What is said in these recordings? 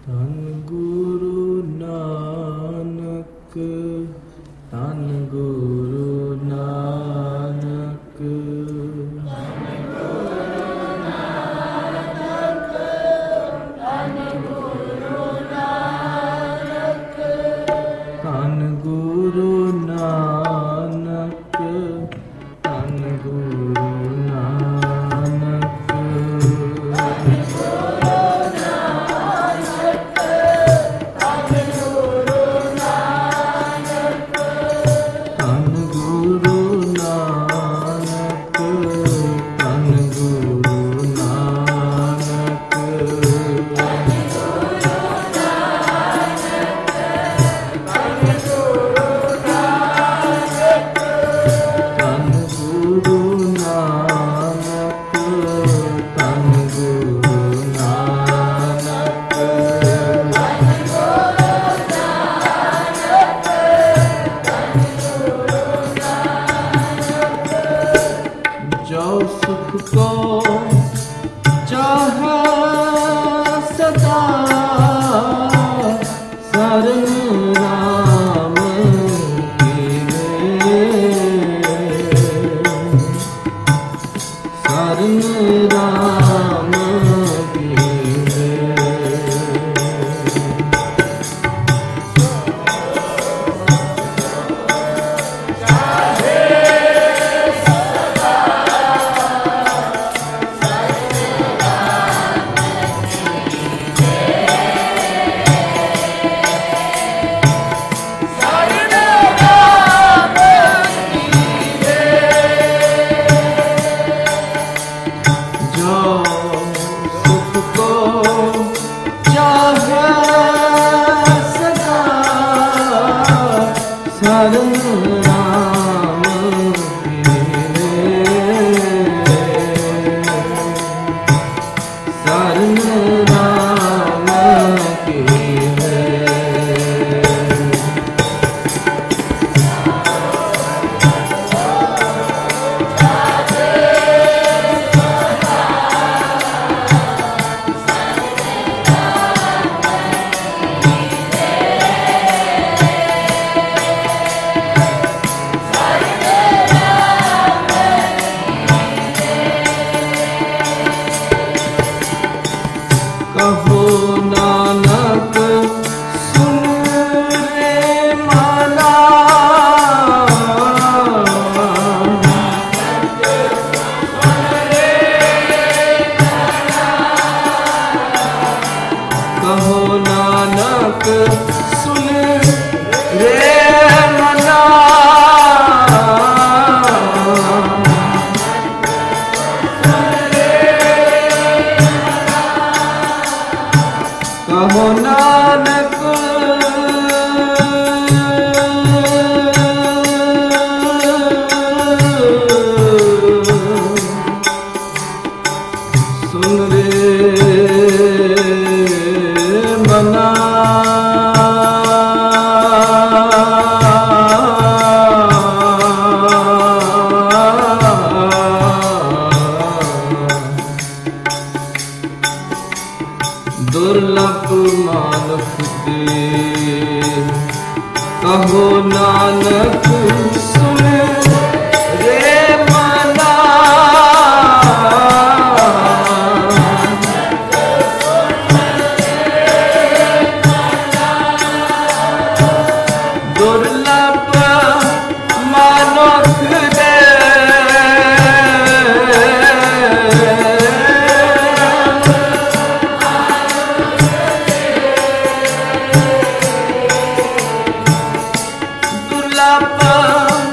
धन गुरु नानक, धन गुरु नानक, धन गुरु नानक, धन गुरु नानक, धन गुरु नानक, धन गुरु नानक, दुर्लभ मानुष के कहो नानक सुन रे मना। दुर्लभ मानुष दे दुर्लभ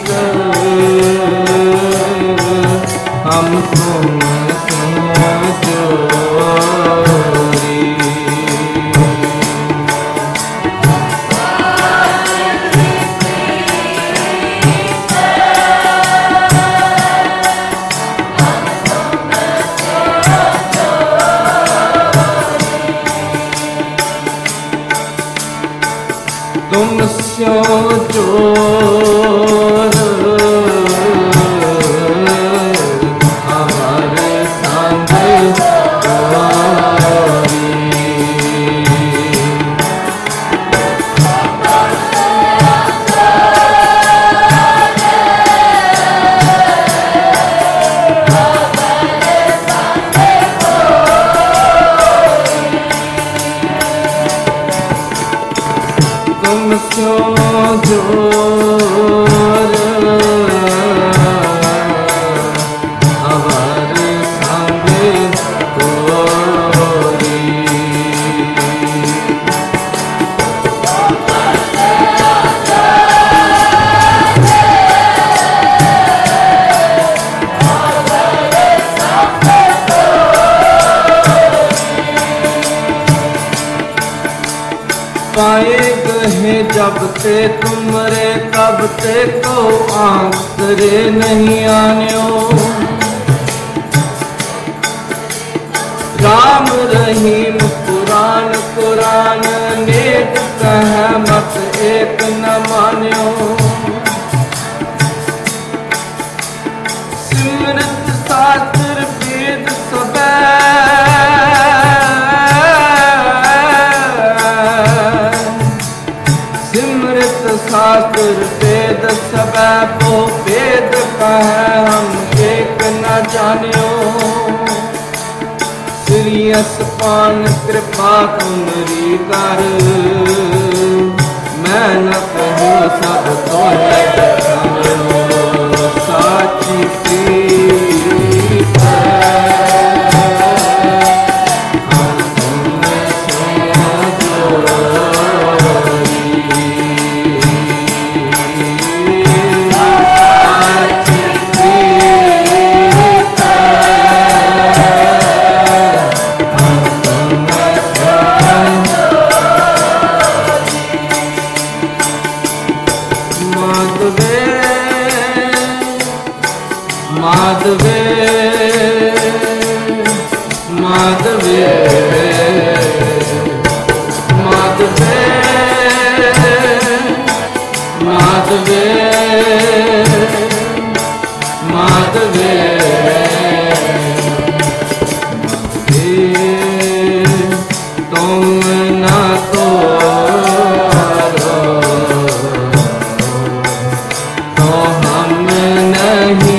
हम तुम जोरी। तुम स्यो जोर हमारे संग जोरी। तुम क्यों जोर हमारे संग जोरी। पाए गए जब ते तुमरे कब ते को आंतरे नहीं आन्यो। राम रहीम कुरान कुरान नेक कह मत एक न मान्यो। सिमरत शास्त्र वेद सबे शास्त्र वेद सबे को वेद कह हम एक न जान्यो। श्रीयस पान कृपा तुमरी कर मैं न कहूँ सब तो है साची प्रीत हम तुम माधवे माधवे माधवे माधवे माधवे तुम ना तो हम नहीं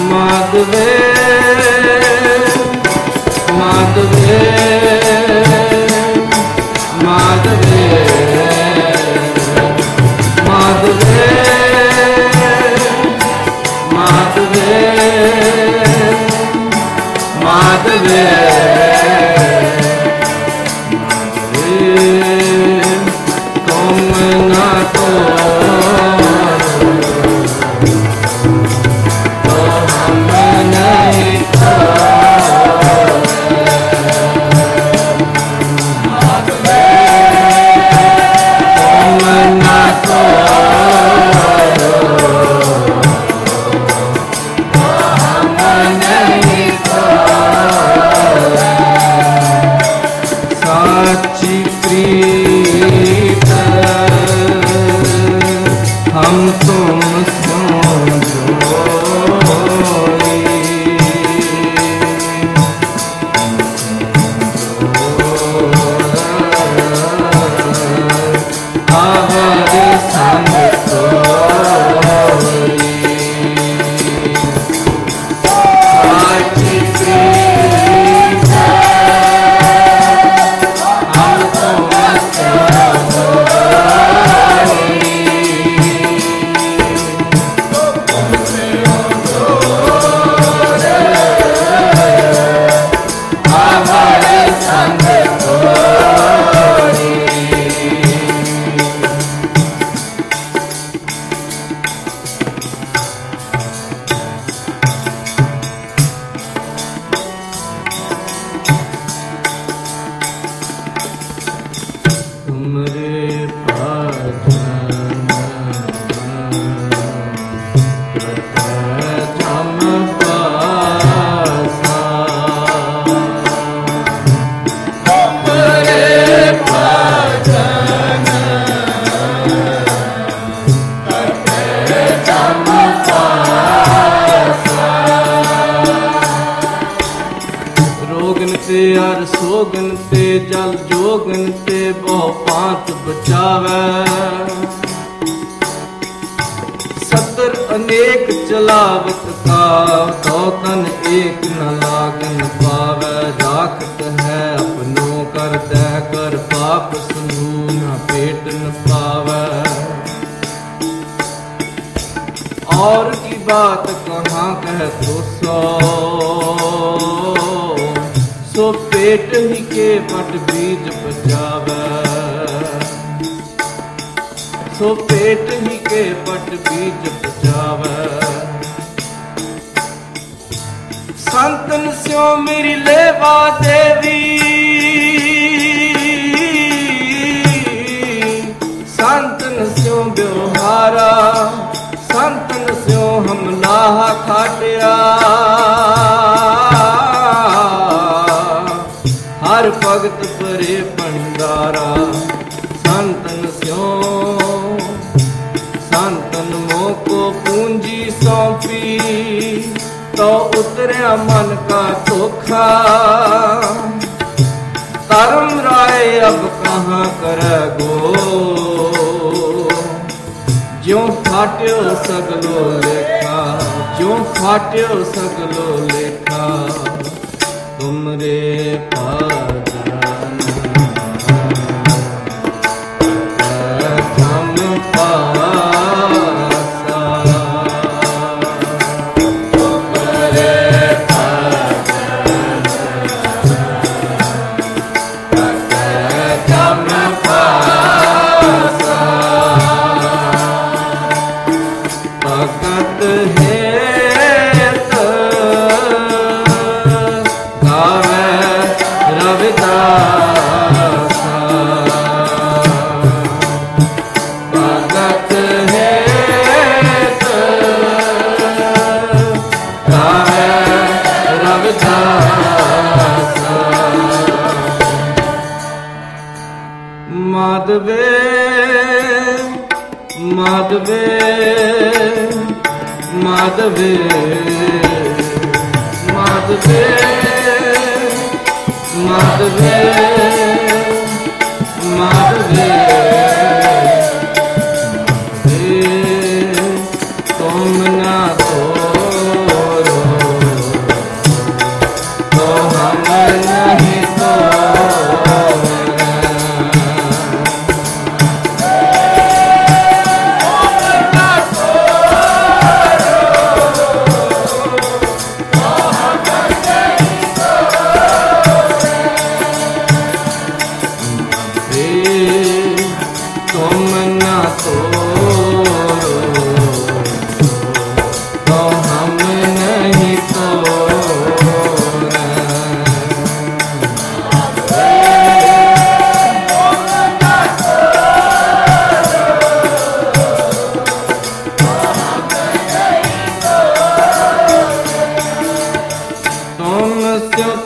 माधवे माधवे माधवे माधवे माधवे माधवे तुम ना तो हम नहीं साची प्रीत हम तुम हमारे संग साची प्रीत हम तुम हमारे संग तुमरे भजन जम पासा तुमरे भजन जम पासा रोगन ते अर सोगन ते जल जोगन ते बहु पांत बचावे सतर अनेक चलावत का तो तन एक न लागन पावे राखत है अपनों कर दह कर पाप सुनू न पेट न पावे और की बात कहाँ कह तो सो पेट ही के पट बीज बचावे सो पेट ही के पट बीज बचावे संतन स्यो मेरी लेवा देवी संतन स्यो व्यवहारा संतन स्यो हम लाहा खाटिया हर भगत परे भंडारा संतन स्यो संतन मोको पूंजी सौंपी तो उतरया मन का धोखा धर्म राय अब कहाँ करे गो ज्यों फाट्यो सगलो लेखा ज्यों फाट्यो सगलो लेखा तुमरे भजन जम पासा तुमरे भजन जम पासा भगत हेत गावे रविदासा भगत हेत गावे रविदासा माधवे माधवे माधवे माधवे माधवे माधवे तुम ना तोरो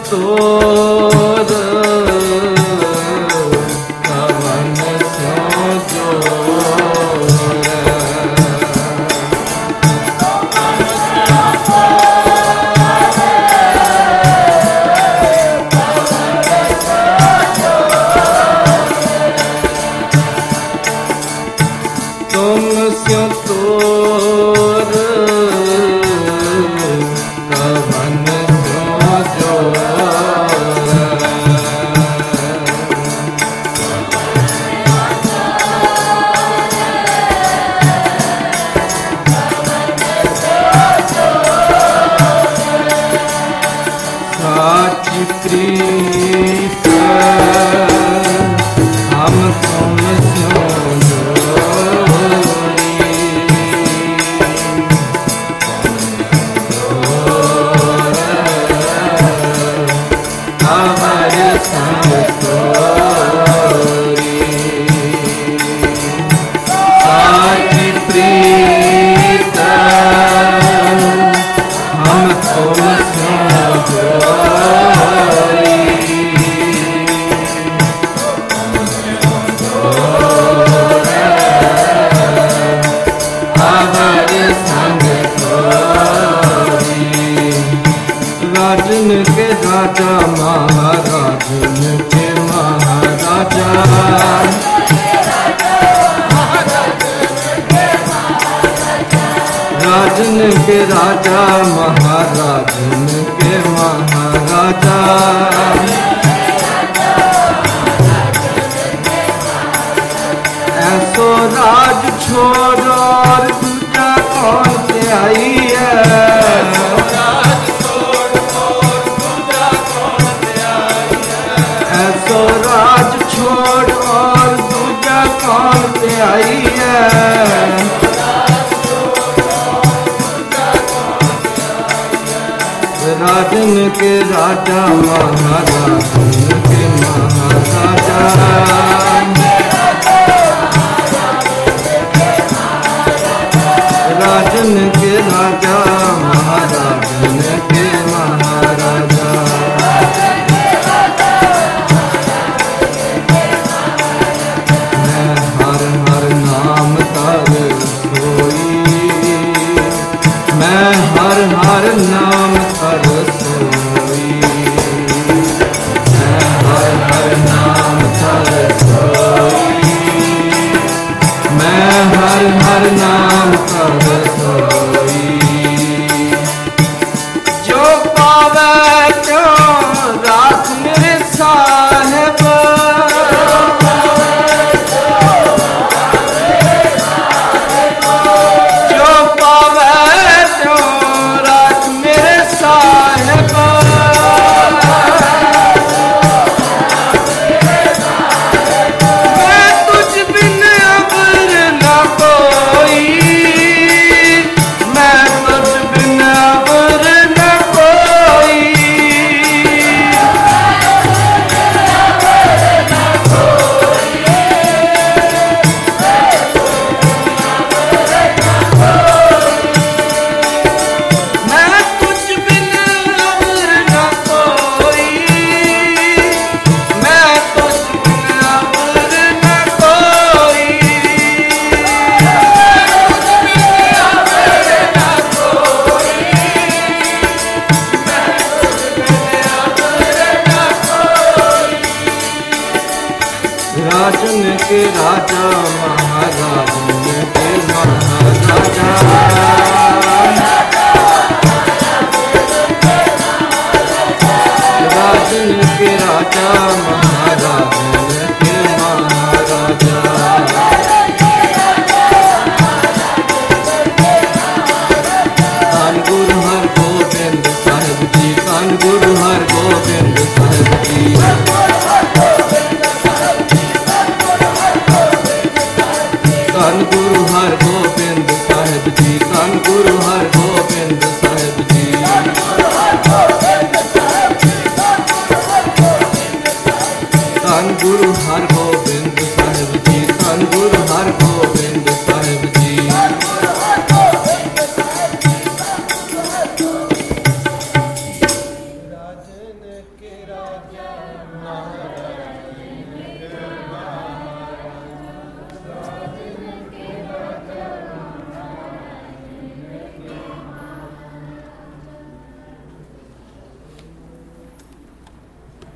तोर कवन स्यों जोर। तुम स्यों तोर कवन स्यों जोर। साची प्रीत हम तुम स्यों जोरी। अवर संग तोरी। साची प्रीत हम तुम स्यों जोरी। अवर संग तोरी। राजन के राजा महाराजन के महाराजा। राजन के राजा महाराजन के महाराजा। ऐसो राज छोड़ और दूजा कौन से आई है। ऐसो राज छोड़ और दूजा कौन से आई है। राजन के राजा महाराजन के महाराजा। राजन के राजा महाराजन के महाराजा। मैं हर हर नाम तर सोई। मैं हर हर नाम तर सोई। मैं हर हर नाम तर सोई। मैं हर हर नाम तर सोई। जो पावे तो राख मेरे साहेब। जो पावे तो राख मेरे साहेब। मैं तुझ बिन अबर न कोई। मैं तुझ बिन अबर न कोई। मैं तुझ बिन अबर न कोई। मैं तुझ बिन अबर न कोई। राजन के राजा